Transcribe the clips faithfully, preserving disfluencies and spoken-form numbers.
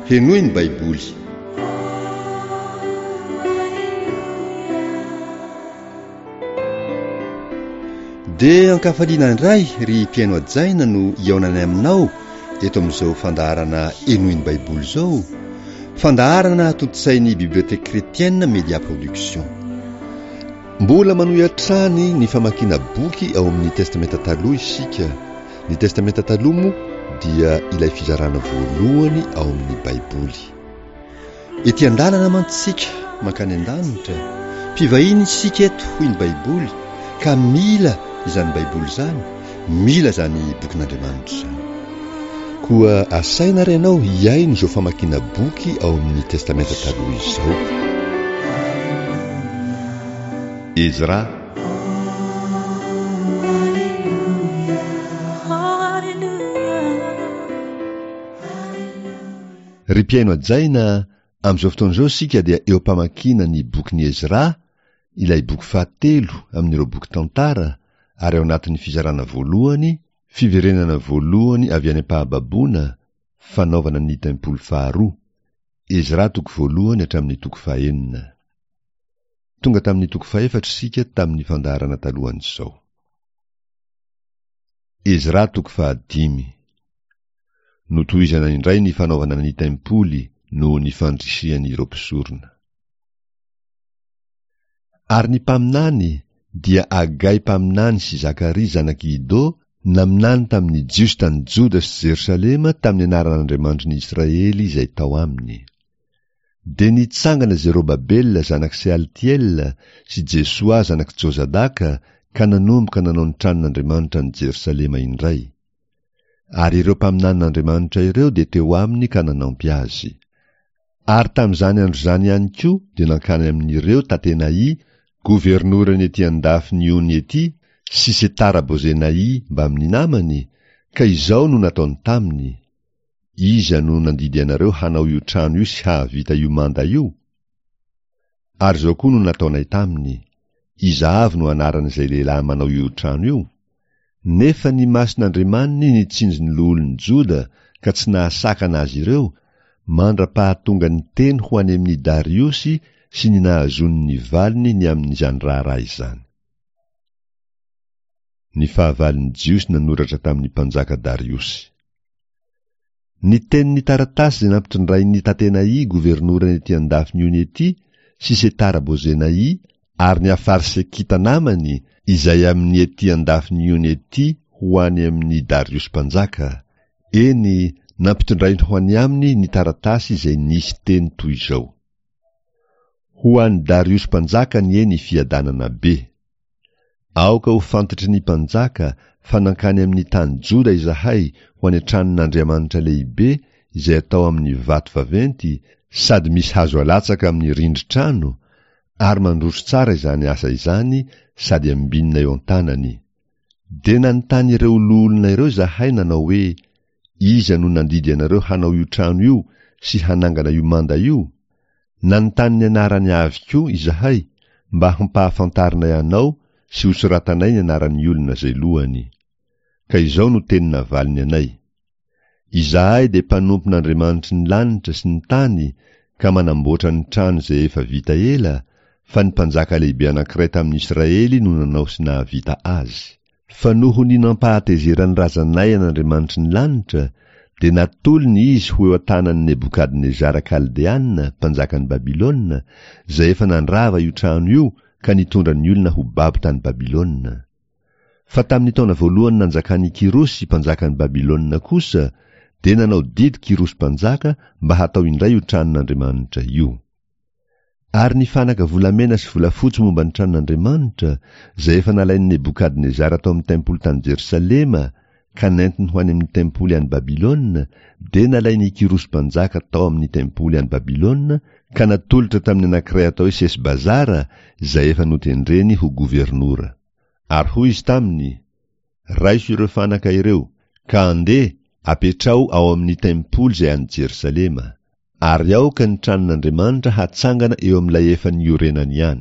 henoy ny baiboly. Dia ankafaliana indray ry mpiaino ajaina no iaonany aminao eto amin'izao fandaharana henoy ny baiboly izao, fandaharana totosain'ny bibliotèque chrétienne Media Production. Mbola manohy hatrany ny famakiana boky ao amin'ny testamenta taloha isika. Ny testamenta taloha moa dia ilay fizarana voalohany ao amin'ny baiboly. Ety an-dalana mantsika mankany an-danitra, mpivahiny isika eto hoy ny baiboly, ka mila izany baiboly izany, mila izany bokin'Andriamanitra izany. Koa asaina renao hiaino izao famakiana boky ao amin'ny testamenta taloha izao. Ezra, ry mpiaino ajaina, amin'izao fotoan'izao sika dia eo mpamakina ny bokin'i Ezra, ilay boky fahatelo amin'ireo boky tantara, ary ao anatin'ny fizarana voalohany, fiverenana voalohany avy any am-pahababoana, fanaovana ny tempoly faharoa. Ezra toko voalohany hatramin'ny toko fahaenina. Tonga tamin'ny toko fahaefatra sika tamin'ny fandaharana talohan'izao. Ezra toko fahadimy. Notohizana indray ny fanaovana ny tempoly no ny fandrisiany ireo mpisorona. Ary ny mpaminany dia Agai mpaminany sy Zakaria zanaky Idô naminany tamin'ny jiosy tany Joda sy Jerosalema tamin'ny anaran'Andriamanitry ny Israely izay tao aminy. De nitsangana Zerobabela zanaky Sealtiel sy Jesua zanaky Jozadaka ka nanomboka nanao ny tranon'Andriamanitra ny Jerosalema indray. Ary ireo mpaminan'Andriamanitra ireo de teo aminy ka nanampy azy. Ary tamin'izany andro zany ihany koa dia nankany amin'ireo Tatenai, governorany ety andafiny Ony ety, sy Setara-Bozenai mba amin'ny namany, ka izao no nataony taminy. Iza no nandidy anareo hanao io trano io sy hahavita io manda io? Ary zao koa no nataonay taminy. Iza avy no anaran'izay lehilahy manao io trano io? Nefa ny mason'Andriamaniny nitsinjo ny loholon'ny Joda ka tsy nahasakana azy ireo, mandra-pahatonga ny teny ho any amin'ny Dariosy sy ny nahazony ny valiny ny amin'izany raharaha izany. Ny fahavaliny Jiosy nanoratra tamin'ny mpanjaka Dariosy. Ny tenin'ny taratasy izay nampitondray Tatenai governorany ety andafiny Ony ety sy Setara-Bozenai, ary ny Afarsekita namany izay amin'ny ety andafiny Ony ety ho any amin'ny Dariosy mpanjaka. Eny nampitondray ho any aminy ny taratasy izay nisy teny toy izao: ho any Dariosy mpanjaka ny eny fiadanana be. Aoka ho fantatry ny mpanjaka fa nankany amin'ny tany Joda izahay ho any antranon'Andriamanitra lehibe izay atao amin'ny vato vaventy, sady misy hazo alatsaka amin'ny rindri-trano, ary mandroso tsara izany asa izany sady ambinina eo an-tanany. De nanontany ireo loholona ireo izahay nanao hoe, iza no nandidy anareo hanao io trano io sy hanangana io manda io? Nanontany ny anarany avy koa izahay mba hampahafantarina ianao sy hosoratanay ny anaran'ny olona zay lohany. Ka izao no teny navaliny anay: izahay de mpanompon'Andriamanitry ny lanitra sy ny tany, ka manamboatra ny trano zay efa vita ela, fa ny mpanjaka lehibe anankiray tamin'ny Israely no nanao sy nahavita azy. Fa noho ny nampahatezerany razanay an'Andriamanitry ny lanitra, de natolony izy ho eo an-tanan'ny Nebukadnezara Kaldeana, mpanjakan'ny Babilôna, zay efa nandrava io trano io ka nitondra ny olona ho babo tany Babilôna. Fa tamin'ny taona voalohany nanjakan'i Kirosy mpanjakan'ny Babilôna kosa, de nanao didy Kirosy mpanjaka mba hatao indray io tranon'Andriamanitra io. Ary ny fanaka volamena sy volafotsy momba ny tranon'Andriamanitra zay efa nalain'ny Nebukadnezara tao amin'ny tempoly tany Jerosalema ka nentiny ho any amin'ny tempoly any Babilôna, de nalain'ny Kirosy mpanjaka tao amin'ny tempoly any Babilôna ka natolotra tamin'ny anankiray atao hoe Sesbazara zay efa notendreny ho governora. Ary hoy izy taminy: raiso ireo fanaka ireo, ka andeha apetrao ao amin'ny tempoly zay any Jerosalema, ary aoka ny tranon'Andriamanitra hatsangana eo amin'ilay efa niorenany ihany.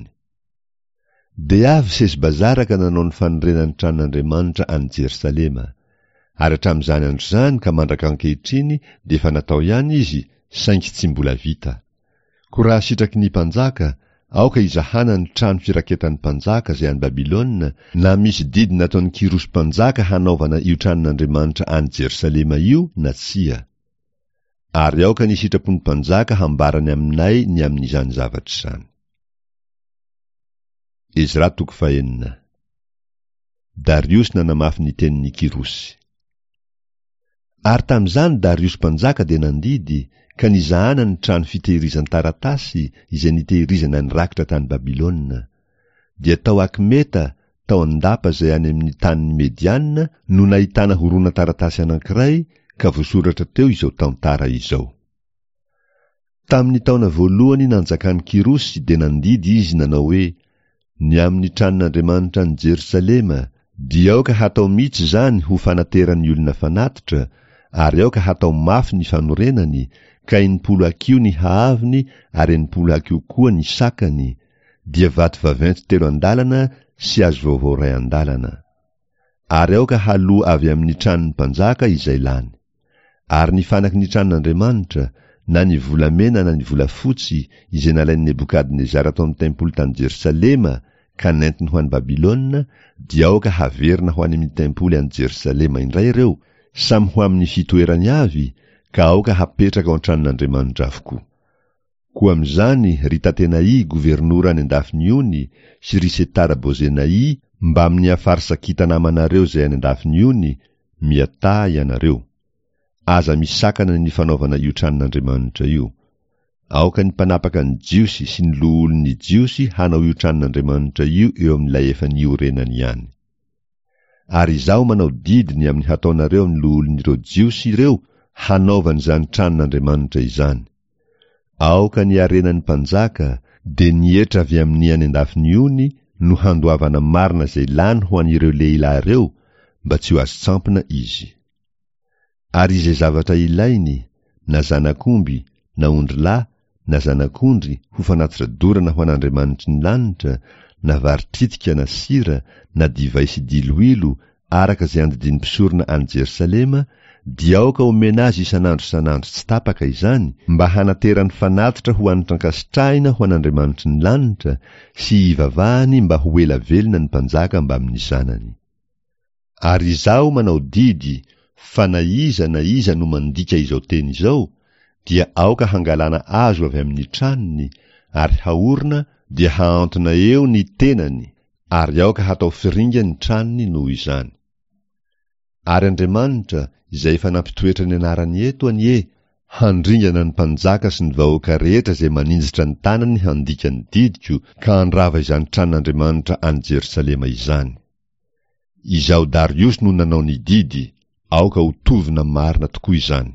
De avy Sesbazara ka nanao ny fanorenany tranon'Andriamanitra any Jerosalema, ary hatramin'izany andro zany ka mandraka ankehitriny de efa natao ihany izy saingy tsy mbola vita. Ko raha sitraky ny mpanjaka, aoka izahana ny trano firaketan'ny mpanjaka zay any Babilôna, na misy didy nataon'ny Kirosy mpanjaka hanaovana io tranon'Andriamanitra any Jerosalema io na tsia. Ary aoka ny sitrapon'ny mpanjaka hambarany aminay ny amin'izany zavatra izany. Ezra toko fahenina. Darius nanamafy ny tenin'ny Kirosy. Ary tam'izany Darius mpanjaka dia nandidy ka nizahana ny trano fitehirizany taratasy izay nitehirizana ny rakitra tany Babilôna. Dia tao Akmeta, tao Andapa zay any amin'ny tanin'ny Mediana no nahitana horona taratasy anankiray ka voasoratra teo izao tantara izao. Tamin'ny taona voalohany nanjakan'ny Kirosy dia nandidy izy nanao hoe, ny amin'ny tranon'Andriamanitra any Jerosalema dia aoka hatao mihitsy zany ho fanateran'ny olona fanatitra, ary aoka hatao mafy ny fanorenany, ka enimpolo akio ny haaviny ary enimpolo akio koa ny sakany, dia vato vaventy telo andalana sy azo vaovao ray andalana. Ary aoka haloa avy amin'ny tranon'ny mpanjaka izay lany. Ary ny fanaky ny tranon'Andriamanitra, na ny volamena na ny volafotsy izay nalain'ny Nebukadnezara tao amin'ny tempolo tany Jerosalema ka nentiny ho any Babilôna, dia aoka haverina ho any amin'ny tempoly any Jerosalema indray ireo, samy ho amin'ny fitoerany avy, ka aoka hapetraka ao an-tranon'Andriamanitra avokoa. Koa amin'izany ry Tatenai governora any andafiny ony sy ry Setara Bozenai mba amin'ny afarisakita namanareo zay any andafiny ony, miata ianareo. Aza misakana ny fanaovana io tranon'Andriamanitra io. Aoka ny mpanapaka ny jiosy sy ny loholon'ny jiosy hanao io tranon'Andriamanitra io eo amin'ilay efa niorenany ihany. Ary izaho manao didiny amin'ny hataonareo amin'ny loholon'ireo jiosy ireo hanaovany izany tranon'Andriamanitra izany. Aoka ny arenan'ny mpanjaka dia nietra avy amin'ny any andafiny ony no handoavana marina zay lany ho an'ireo lehilahy ireo mba tsy ho azo tsampina izy. Ary izay zavatra ilainy, na zanak'omby, na ondrilahy, na zanak'ondry ho fanatitra dorana ho an'Andriamanitry ny lanitra, na varitritika na sira, na divay sy diloilo, araka zay andidiny mpisorona any Jerosalema, dia aoka omena azy isanandro isanandro tsy tapaka izany, mba hanaterany fanatitra ho an'ny trankasitrahina ho an'Andriamanitry ny lanitra, sy hivavahany mba ho ela velona ny mpanjaka mba amin'ny zanany. Ary izaho manao didy, fa na iza na iza no mandika izao teny izao, dia aoka hangalana azo avy amin'ny tranony, ary haorina dia haantona eo ny tenany, ary aoka hatao firinga ny tranony noho izany. Ary Andriamanitra, izay efa nampitoetra ny anarany eto anie, handringana ny mpanjaka sy ny vahoaka rehetra zay manindritra ny tanany handika ny didiko ka handrava izany tranon'Andriamanitra any Jerosalema izany. Izaho Darius no nanao ny didy, aoka ho tovina marina tokoa izany.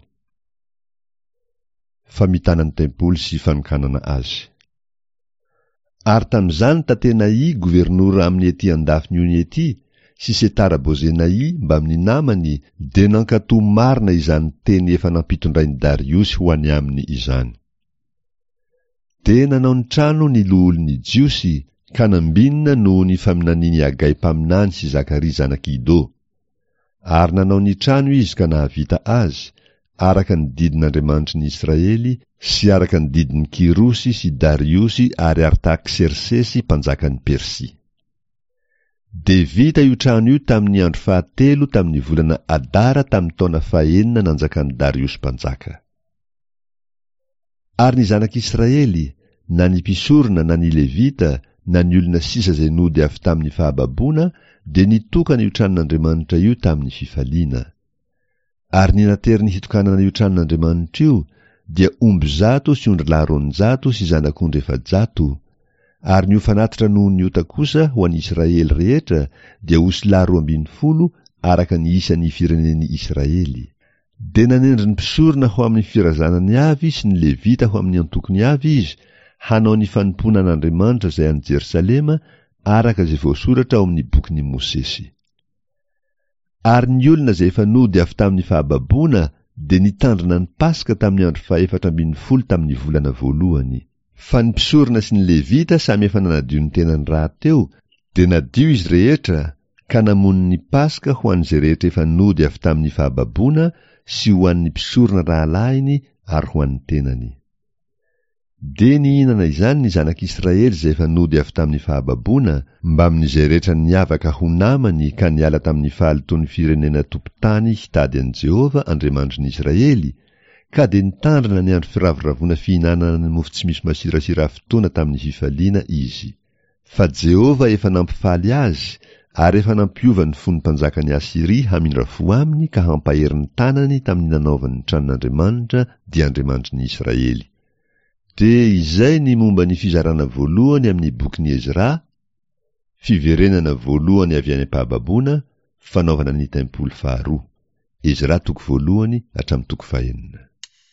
Famitanany tempoly sy fanokanana azy. Ary tam'izany Tatenai governora amin'ny ety andafiny ony ety, sy Setara Bozenai mba amin'ny namany, de nankato marina izany teny efa nampitondrainy Darius ho any aminy izany. De nanao ny trano ny loholon'ny jiosy, ka nambinina noho ny faminaniany Hagai mpaminany sy Zakari zanak'Ido. Ary nanao ny trano izy ka nahavita azy, araka ny didin'Andriamanitry ny Israely, sy araka ny didin'ny Kirosy sy Dariusy ary Artaxerxesy mpanjakan'ny Persia. De vita io trano io tamin'ny andro fahatelo tamin'ny volana Adara tamin'ny taona fahenina nanjakan'ny Darius mpanjaka. Ary ny zanak'Israely, na ny mpisorona na ny Levita, na ny olona sisa zay nody avy tamin'ny fahababoana, de nitokana io tranon'Andriamanitra io tamin'ny fifaliana. Ary ny nateriny hitokanana io tranon'Andriamanitra io, dia omby zato sy ondrilahy roanjato sy zanak'ondry efajato. Ary ny ofanatitra noho ny ota kosa ho an'ny Israely rehetra, dia osilahy roa ambin'ny folo araka ny isan'ny firenen'ny Israely. De nanendry ny mpisorona ho amin'ny firazanany avy sy ny Levita ho amin'ny antokony avy izy, hanao ny fanompona an'Andriamanitra zay any Jerosalema, araka zay voasoratra ao amin'ny bokin'i Mosesy. Ary ny olona zay efa nody avy tamin'ny fahababoana, de nitandrina ny Paska tamin'ny andro faefatra ambin'ny folo tamin'ny volana voalohany. Fa ny mpisorona sy ny Levita samy efa nanadio ny tenany rahateo, de nadio izy rehetra, ka namono ny Paska ho an'izay rehetra efa nody avy tamin'ny fahababoana sy ho an'ny mpisorona rahalahiny ary ho an'ny tenany. De nihinana izany ny zanak'Israely zay efa nody avy tamin'ny fahababoana mba amin'izay rehetra niavaka ho namany ka niala tamin'ny fahalitoan'ny firenena tompon-tany hitady an'i Jehova Andriamanitry ny Israely, ka de nitandrina ny andro firavoravoana fihinanana ny mofo tsy misy masirasira fotoana tamin'ny fifaliana izy. Fa Jehova efa nampifaly azy ary efa nampiova ny fon'ny mpanjakany Asiria hamindrafo aminy ka hampahery ny tanany tamin'ny nanaovany ny tranon'Andriamanitra dia Andriamanitry ny Israely. De izay ny momba ny fizarana voalohany amin'ny bokin'i Ezra, fiverenana voalohany avy any am-pahababoana, fanaovana ny tempoly faharoa. Ezra toko voalohany hatramin'ny toko fahaenina.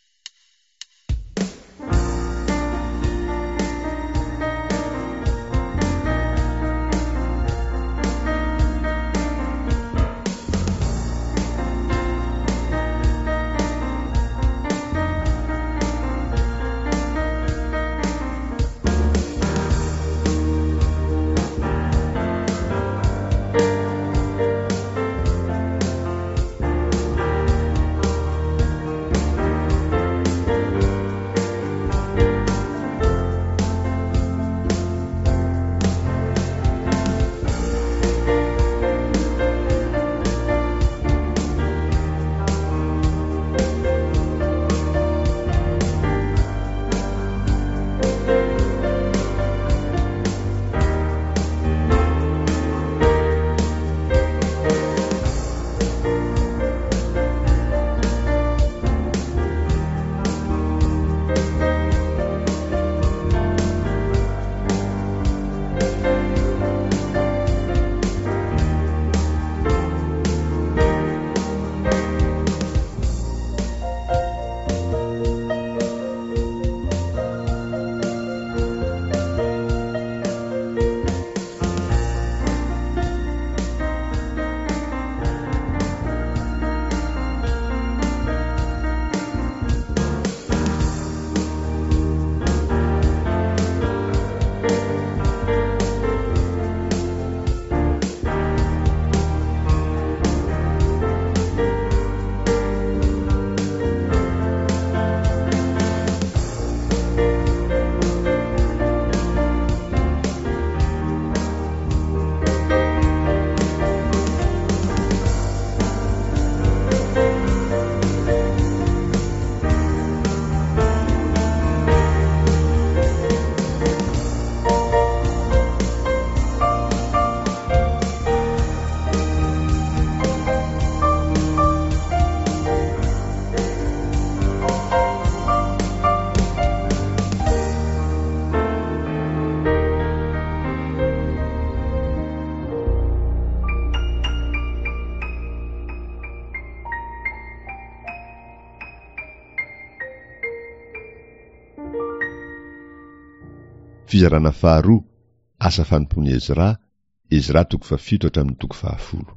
Fizarana faharoa, asa fanompony Ezra, Ezra toko fafito hatramin'ny toko fahafolo.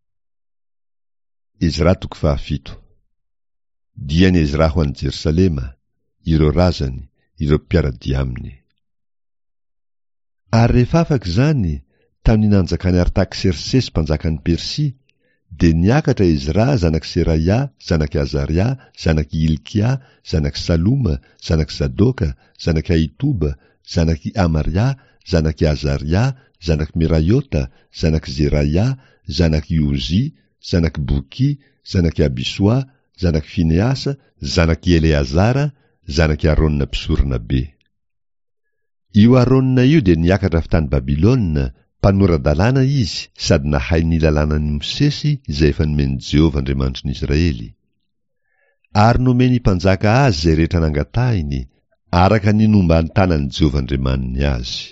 Ezra toko fahafito. Diany Ezra ho an'i Jerosalema, ireo razany, ireo mpiaradia aminy. Ary rehefa afaka izany, tamin'ny nanjakany Artakserses mpanjakan'ny Persia, de niakatra Ezra zanak' Seraia, zanak' Azaria, zanak' Ilkia, zanak' Saloma, zanak' Sadoka, zanak' Aitoba, zanak' Amaria, zanak' Azaria, zanak' Meraiota, zanak' Zeraia, zanak' Iozi, zanak' Boki, zanak' Abisoa, zanak' Fineasa, zanak' Eleazara, zanak' Arona mpisorona be. Io Arona io de niakatra avy tany Babilôna, mpanoradalàna izy, sady nahay ny lalànan'ny Mosesy izay efa nomeny Jehova Andriamanitry ny Israely. Ary nomeny mpanjaka azy zay rehetra nangatahiny, araka ny nomba an-tanan'i Jehova Andriamaniny azy.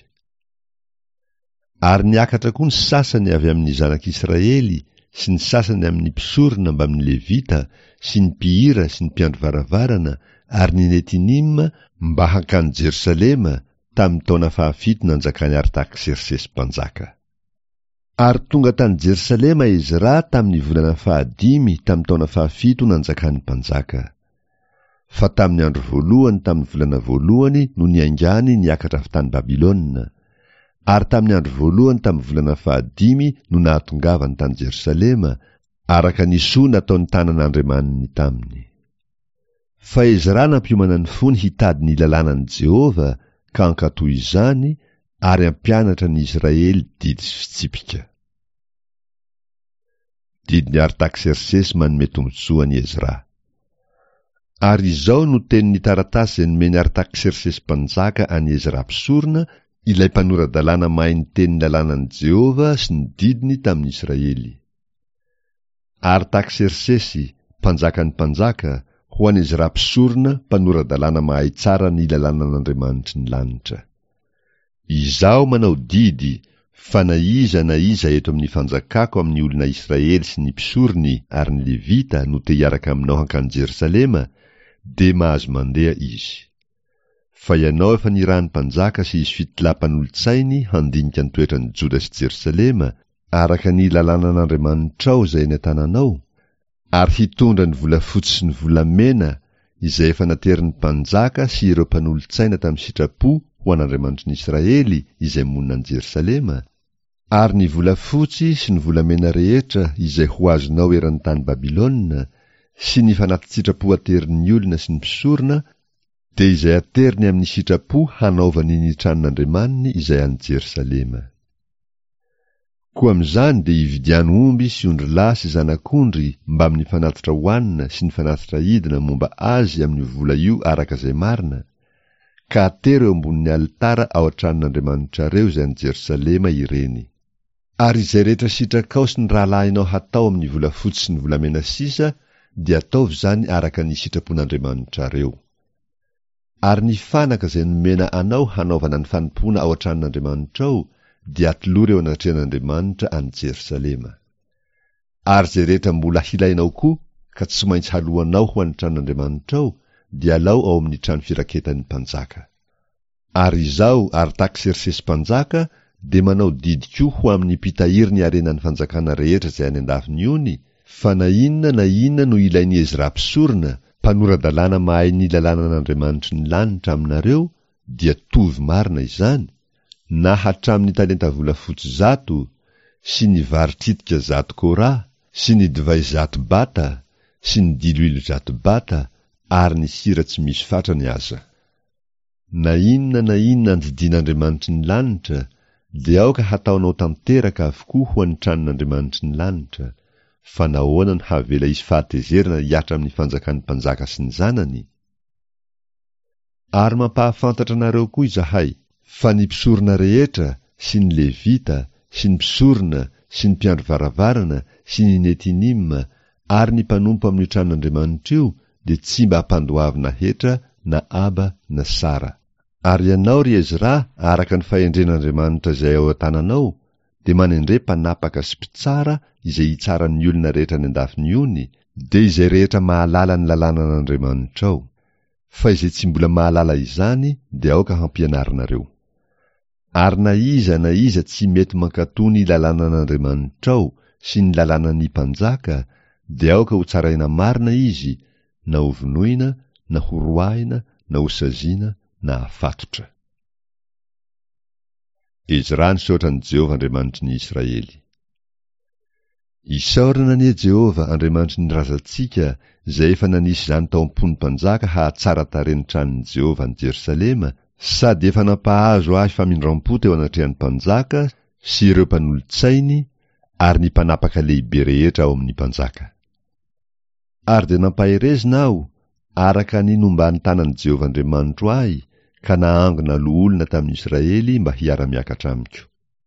Ary niakatra koa ny sasany avy amin'ny zanak'Israely sy ny sasany amin'ny mpisorona mba amin'ny Levita sy ny mpihira sy ny mpiandro varavarana ary ny Netinima mba hakany Jerosalema tamin'ny taona fahafito nanjakany Artakserses mpanjaka. Ary tonga tany Jerosalema Ezra tamin'ny volana fahadimy tamin'ny taona fahafito nanjakany mpanjaka. Fa tamin'ny andro voalohany tamin'ny volana voalohany no niaingany niakatra avy tany Babilôna, ary tamin'ny andro voalohany tamin'ny volana fahadimy no nahatongavany tany Jerosalema araka ny soa nataon'ny tanan'Andriamaniny taminy. Fa Ezra nampiomana ny fony hitady ny lalànan'i Jehova ka ankatoy izany ary ampianatra ny Israely didy sy fitsipika. Didiny Artaxerxes manome tombotsoa an'i Ezra. Ary izao no tenin'ny taratasy izay nomeny Artaxerxes mpanjaka an'i Ezra mpisorona, ilay mpanora-dalàna mahay ny tenin'ny lalànan'i Jehova sy ny didiny tamin'ny Israely. Artaxerxesy, mpanjakan'ny mpanjaka, ho an'i Ezra mpisorona, mpanora-dalàna mahay tsara ny lalànan'Andriamanitry ny lanitra. Izaho manao didy fa na iza na iza eto amin'ny fanjakako amin'ny olona Israely sy ny mpisorony ary ny Levita no te hiaraka aminao hankany Jerosalema, de mahazo mandeha izy. Fa ianao efa nirahan'ny mpanjaka sy izy fitilapan'olotsainy handinika ny toetran'ny Joda sy Jerosalema araka ny lalànan'Andriamanitrao izay eny an-tananao, ary hitondra ny volafotsy sy ny volamena izay efa naterin'ny mpanjaka sy ireo mpanolotsaina tamin'ny sitrapo ho an'Andriamanitry ny Israely izay monina ny Jerosalema, ary ny volafotsy sy ny volamena rehetra izay ho azonao eran'ny tany Babilôna sy ny fanaty-tsitrapo aterin'ny olona sy ny mpisorona, de izay ateriny amin'ny sitrapo hanaovany ny tranon'Andriamaniny izay any Jerosalema. Koa amin'izany de hividiany omby sy ondry lahy sy zanak'ondry mba amin'ny fanatitra hoanina sy ny fanatitra idina momba azy amin'ny vola io araka izay marina, ka atery eo ambonin'ny alitara ao an-tranon'Andriamanitrareo izay any Jerosalema ireny. Ary izay rehetra sitrakao sy ny rahalahinao hatao amin'ny volafotsy sy ny volamena sisa, dia ataovy zany araka ny sitrapon'Andriamanitrareo. Ary ny fanaka izay nomena anao hanaovana ny fanompoana ao an-tranon'Andriamanitrao, dia atolory eo anatrehan'Andriamanitra any Jerosalema. Ary izay rehetra mbola hilainao koa ka tsy maintsy haloanao ho an'ny tranon'Andriamanitrao, dia alao ao amin'ny trano firaketan'ny mpanjaka. Ary izao Artaxerxes mpanjaka de manao didy koa ho amin'ny mpitahiry ny arenan'ny fanjakana rehetra izay any andafiny ony, fa na inona na inona no ilain'ny Ezra mpisorona, mpanora-dalàna mahay ny lalànan'Andriamanitry ny lanitra aminareo, dia tovy marina izany, na hatramin'ny talenta volafotsy zato, sy ny vary tritika zato kora, sy ny divay zato bata, sy ny diloilo zato bata, ary ny sira tsy misy fatrany aza. Na inona na inona andidian'Andriamanitry ny lanitra, de aoka hataonao tanteraka avokoa ho an'ny tranon'Andriamanitry ny lanitra, fa nahoana ny havela izy fahatezerana hiatra amin'ny fanjakan'ny mpanjaka sy ny zanany. Ary mampahafantatra anareo koa izahay, fa ny mpisorona rehetra, sy ny Levita, sy ny mpisorona, sy ny mpiandro varavarana, sy ny netinima, ary ny mpanompo amin'ny tranon'Andriamanitra io, de tsy mba hampandoavina hetra na aba na sara. Ary ianao ry Ezra, araka ny fahendren'Andriamanitra izay ao an-tananao, de manendre mpanapaka sy mpitsara izay hitsaran'ny olona rehetra ny andafiny ony, de izay rehetra mahalala ny lalànan'Andriamanitrao. Fa izay tsy mbola mahalala izany, de aoka hampianarinareo. Ary na iza na iza tsy mety mankatoa ny lalànan'Andriamanitrao sy ny lalànan'ny mpanjaka, de aoka ho tsaraina marina izy, na ho vonoina, na ho roahina, na ho saziana, na afatotra. Ezra nisaotran'i Jehova Andriamanitry ny Israely. Isaorana anie Jehova Andriamanitry ny razantsika, izay efa nanisy izany tao am-pony mpanjaka hahatsara taren'ny tranon'i Jehova ny Jerosalema, sady efa nampahazo ahy famindram-po teo anatrehan'ny mpanjaka sy ireo mpanolotsainy ary ny mpanapaka lehibe rehetra ao amin'ny mpanjaka. Ary de nampaherezina aho araka ny nombany tanan'i Jehova Andriamanitro ahy, ka naangona loholona tamin'ny Israely mba hiara-miakatra amiko.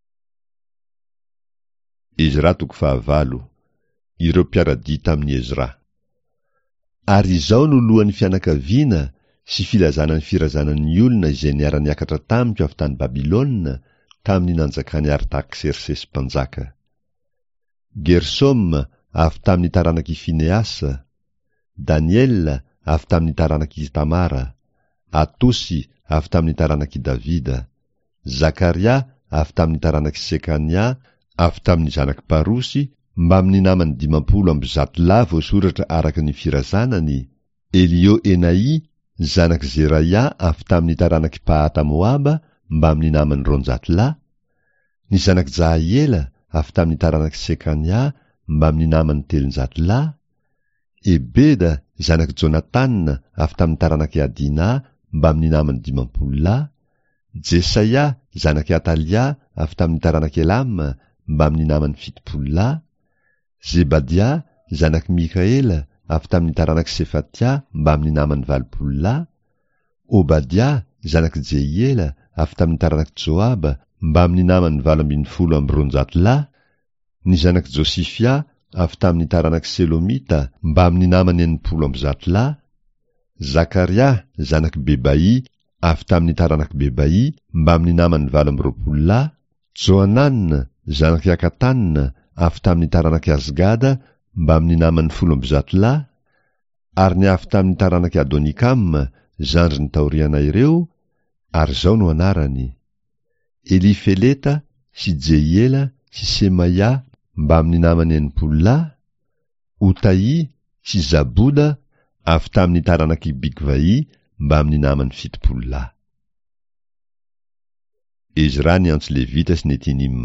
Ezra toko fahavalo, ireo mpiara-dia tamin'ny Ezra. Ary izao no lohan'ny fianakaviana sy filazana ny firazanan'ny olona izay niara-niakatra tamiko avy tany Babilôna tamin'ny nanjakany Artaxerxes mpanjaka. Gersom avy tamin'ny taranaky Fineasa, Daniel avy tamin'ny taranaky Tamara, Atosy avy tamin'ny taranaky Davida, Zakaria avy tamin'ny taranaky Sekania, avy tamin'ny zanaky Parosy, mba amin'ny namany dimampolo amby zato lahy voasoratra araka ny firazanany, Elio Enai, zanaky Zeraia avy tamin'ny taranaky Pahata Moaba, mba amin'ny namany roanjato lahy, ny zanaky Jahiela avy tamin'ny taranaky Sekania, mba amin'ny namany telonjato lahy, Ebeda zanaky Jonatana avy tamin'ny taranaky Adina mba amin'ny namany dimampolo lahy, Jesaia zanaky Atalia avy tamin'ny taranaky Elama mba amin'ny namany fitopolo lahy, Zebadia zanaky Mikaela avy tamin'ny taranaky Sefatia mba amin'ny namany valopolo lahy, Obadia zanaky Jeiela avy tamin'ny taranaky Joaba mba amin'ny namany valo ambin'ny folo amby roanjato lahy, ny zanaky Josifia avy tamin'ny taranaky Selomita mba amin'ny namany enimpolo amby zato lahy, Zakaria zanaky Bebai avy tamin'ny taranaky Bebai mba amin'ny namany valo amby roapolo lahy, Joanana zanaky Akatanina avy tamin'ny taranaky Azgada mba amin'ny namany folo amby zato lahy, ary ny avy tamin'ny taranaky Adonikam zandry ny taoriana ireo, ary zao no anarany: Elifeleta sy Jeiela sy Semaia mba amin'ny namany enimpolo lahy, Otai sy Zaboda avy tamin'ny taranaky Bigvai mba amin'ny namany fitopolo lahy. Ezra ny antso Levita sy Netinim.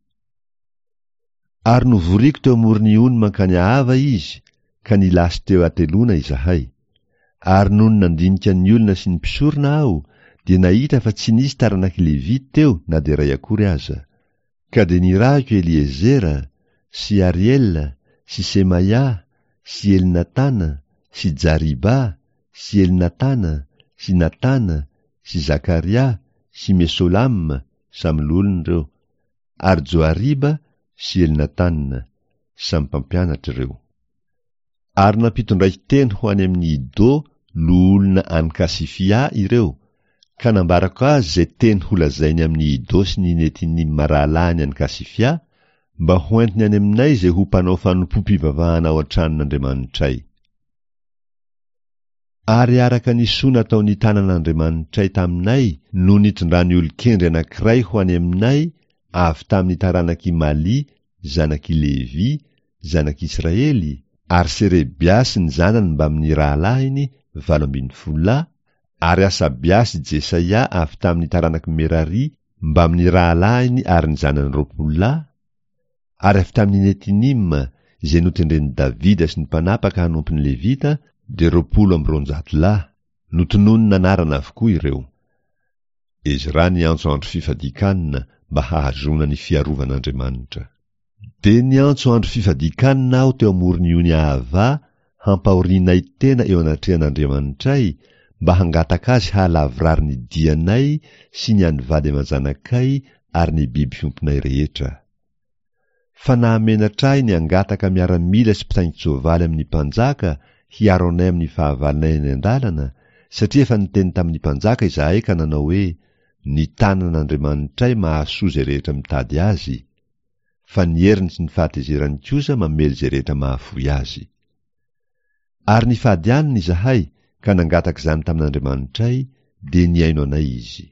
Ary novoriako teo amoron'ny ony mankany ahava izy, ka nilasy teo atelona izahay. Ary noho ny nandinika ny olona sy ny mpisorona aho, dia nahita fa tsy nisy taranaky Levita teo na dia ray akory aza. Ka dia nirahiko Eliezera sy Ariela sy Semaia sy Elinatana sy Jariba sy Elinatana sy Natana sy Zakaria sy Mesolam samy lolony reo, ary Joariba sy Elinatana samy mpampianatra ireo. Ary nampitondray teny ho any amin'ny Ido loolona any Kasifia ireo, ka nambarako azy zay teny holazainy amin'ny Ido sy ny Netinim maralany any Kasifia, mba hoentiny any aminay zay ho mpanao fanompo-pivavahana ao an-tranon'Andriamanitray. Ary araka ny soa nataony tanan'Andriamanitray taminay no nitondrany olo-kendry anankiray ho any aminay avy tamin'ny taranaky Mali zanaky Levi zanaky Israely, ary Serebiasy ny zanany mba amin'ny rahalahiny valo ambin'ny folo lahy, ary Asabiasy Jesaia avy tamin'ny taranaky Merari mba amin'ny rahalahiny ary ny zanany roapolo lahy, ary avy tamin'ny Netinim izay notendren'i Davida sy ny mpanapaka hanompiny Levita de roapolo amby roanjato lahy, notonony nanarana avokoa ireo. Ezra ny antso andro fifadikanina mba hahazona ny fiarovan'Andriamanitra. De ny antso andro fifadikanina aho teo amoron'ny ony ahava, hampahorinay tena eo anatrehan'Andriamanitray, mba hangataka azy halavrary ny dianay sy ny any vady aman-janakay ary ny biby fiompinay rehetra. Fa nahamenatra ahy ny angataka miaramila sy mpitaingitsoavaly amin'ny mpanjaka hiaro anay amin'ny fahavalonay eny an-dalana, satria efa niteny tamin'ny mpanjaka izahay ka nanao hoe ny tanan'Andriamanitray mahasoa zay rehetra mitady azy, fa ny heriny sy ny fahatezerany kosa mamely zay rehetra mahafoy azy. Ary ny fahadianina izahay ka nangataka izany tamin'Andriamanitray, de niaino anay izy.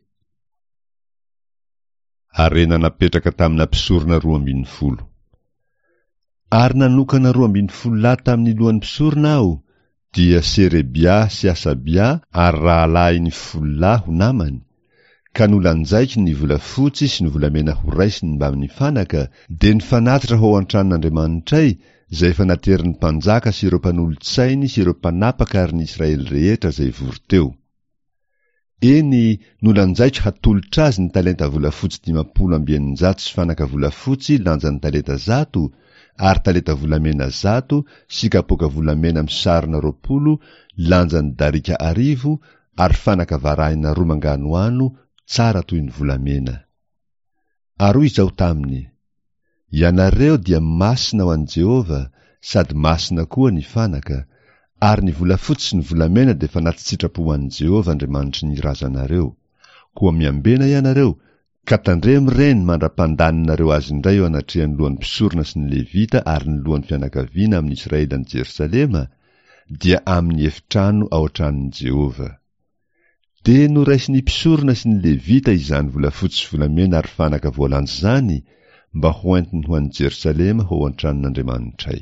Harena napetraka tamina mpisorona roa ambin'ny folo. Ary nanokana roa ambin'ny folo lahy tamin'ny lohan'ny mpisorona aho, dia Serebia sy Asabia ary rahalahy ny folo lahy ho namany, ka nolanjaiko ny volafotsy sy ny volamena ho raisiny mba amin'ny fanaka, de nifanatitra ho an-tranon'Andriamanitray zay efa naterin'ny mpanjaka sy ireo mpanolotsainy sy ireo mpanapaka ary ny Israely rehetra zay vory teo. Eny nolanjaiko hatolotra azy ny talenta volafotsy dimampolo amby eninjato sy fanaka volafotsy lanjan'ny talenta zato, ary talenta volamena zato sy kapoaka volamena misarona roapolo lanjan'ny darika arivo, ary fanaka varahina roa manganoano tsara toy ny volamena. Ary izao taminy: ianareo dia masina ho an' Jehova, sady masina koa ny fanaka, ary ny volafotsy sy ny volamena de fa anaty sitrapo ho an' Jehova Andriamanitry ny razanareo. Koa miambena ianareo, ka tandremireny mandra-pandaninareo azy indray eo anatrehan'ny lohan'ny mpisorona sy ny Levita ary ny lohan'ny fianakaviana amin'ny Israely any Jerosalema, dia amin'ny efitrano ao an-tranon'i Jehova. De noraisiny mpisorona sy ny Levita izany volafotsy sy volamena ary fanaka voalanjo zany, mba hoentiny ho an'i Jerosalema ho an-tranon'Andriamanitray.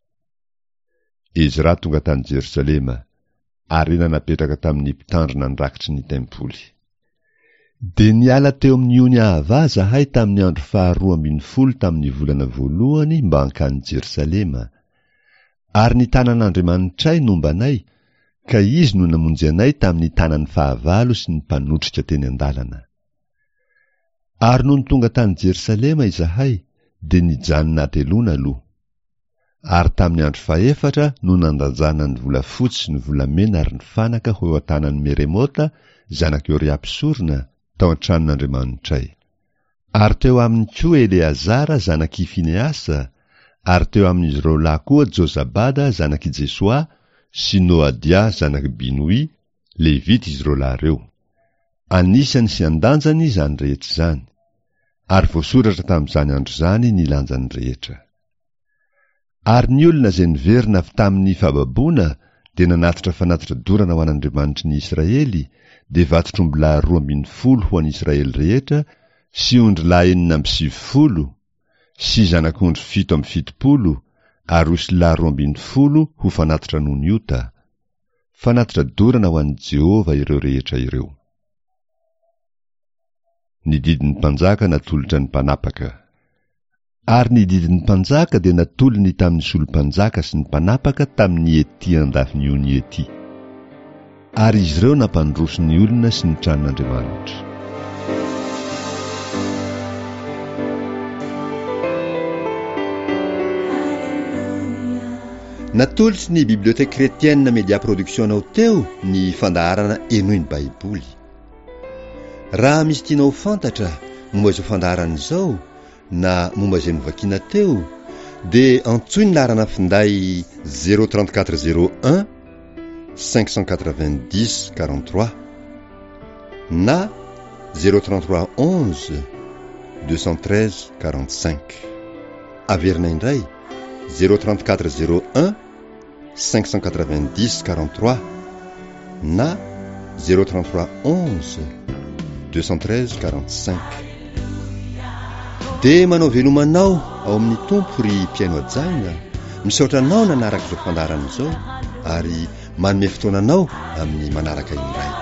Ezra tonga tany Jerosalema, ary napetraka tamin'ny mpitandrina ny rakitry ny tempoly. De niala teo amin'ny ony ahava zahay tamin'ny andro faharoa ambin'ny folo tamin'ny volana voalohany mba hankany Jerosalema. Ary ny tanan'Andriamanitray nombanay, ka izy no namonjy anay tamin'ny tanany fahavalo sy ny mpanotrika teny an-dalana. Ary no tonga tany Jerosalema izahay, de nijanona atelona aloha. Ary tamin'ny andro faefatra no nandanjana ny volafotsy sy ny volamena ary ny fanaka ho eo an-tanan'ny Meremota, zanak'eo Riapisorona, tao an-tranon'Andriamanitray. Ary teo aminy koa Eleazara zanak'i Fineasa, ary teo amin'izy ireo lahy koa Jozabada zanak'i Jesoa sy Noadia zanak'i Binoi, Levita izy ireo lahy reo. Anisany sy andanjany izany rehetra zany, ary voasoratra tamin'izany andro zany ny lanjany rehetra. Ary ny olona izay niverina avy tamin'ny fahababoana dia nanatitra fanatitra dorana ho an'Andriamanitry ny Israely, dia vatotrom-bolahy roa ambin'ny folo ho an'ny Israely rehetra, sy ondry-lahy enina amby sivifolo, sy zanak'ondry fito amby fitopolo, ary osy-lahy roa ambin'ny folo ho fanatitra noho ny ota. Fanatitra dorana ho an'i Jehova ireo rehetra ireo. Ny didin'ny mpanjaka natolotra ny mpanapaka. Ary ny didin'ny mpanjaka dia natolony tamin'ny solompanjaka sy ny mpanapaka tamin'ny ety andafiny io ny ety. Ary izy ireo nampandroso ny olona sy ny tranon'Andriamanitra. Natolotsy ny bibliothèque chrétienne Média Production anao teo ny fandaharana enoy ny Baiboly. Raha misy tianao fantatra momba izao fandaharana izao na momba izay novakiana teo, dia antsoy ny laharana finday zéro trente-quatre zéro un cinq cent quatre-vingt-dix quarante-trois na zéro trente-trois onze deux cent treize quarante-cinq. Averina indray zéro trente-quatre zéro un cinq cent quatre-vingt-dix quarante-trois na zéro trente-trois onze deux cent treize quarante-cinq. De manao velomanao ao amin'ny tompo ry mpiaino ajanona, misaotra anao nanaraka izao fandaharana izao, ary manome fotoananao amin'ny manaraka indray.